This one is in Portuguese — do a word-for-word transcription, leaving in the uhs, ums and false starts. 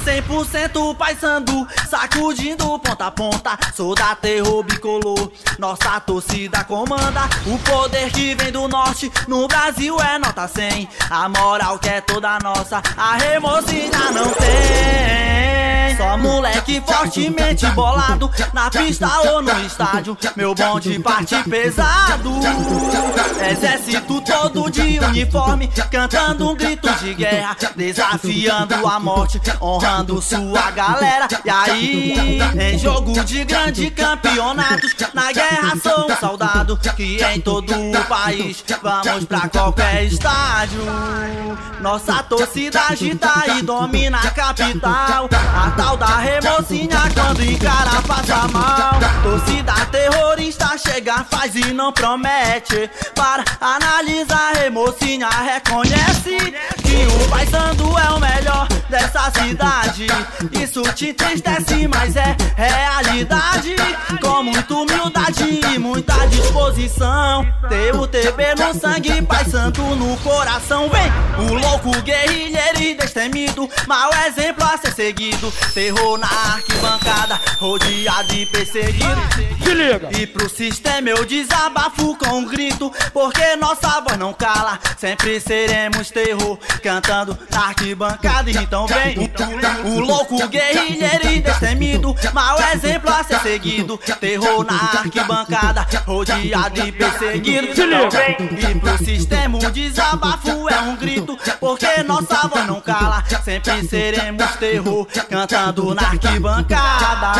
cem por cento Paysandu, sacudindo ponta a ponta. Sou da Terror Bicolor, nossa torcida comanda. O poder que vem do norte, no Brasil é nota cem. A moral que é toda nossa, a Remocinha não tem. Só moleque fortemente bolado, na pista ou no estádio. Meu bonde parte pesado. Exército todo de uniforme, cantando um grito de guerra, desafiando a morte, honrando sua galera. E aí, em jogo de grande campeonatos, na guerra sou um soldado, que em todo o país vamos pra qualquer estádio. Nossa torcida agita e domina a capital, a tal da Remocinha quando encara passa mal. Torcida terrorista chega, faz e não promete. Para analisar, Remocinha reconhece que o Paysandu é o melhor dessa cidade. Isso te entristece, mas é realidade. Com muita humildade e muita disposição, ter o T B no sangue, Paysandu no coração. Vem o louco guerrilheiro e destemido, mau exemplo a ser seguido. Terror na arquibancada, rodeado e perseguido. Se liga! E pro sistema eu desabafo com um grito, porque nossa voz não cala. Sempre seremos terror, cantando na arquibancada. Então vem o, o louco guerrilheiro e destemido, mau exemplo a ser seguido. Terror na arquibancada, rodeado e perseguido. Então vem, e pro sistema o desabafo é um grito, porque nossa voz não cala. Sempre seremos terror, cantando na arquibancada.